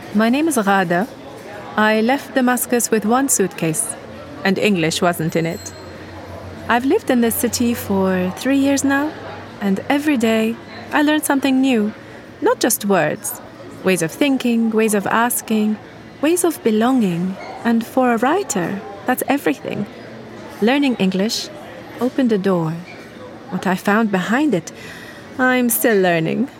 My name is Ghada. I left Damascus with one suitcase, and English wasn't in it. I've lived in this city for 3 years now, and every day I learn something new. Not just words, ways of thinking, ways of asking, ways of belonging. And for a writer, that's everything. Learning English opened a door. What I found behind it, I'm still learning.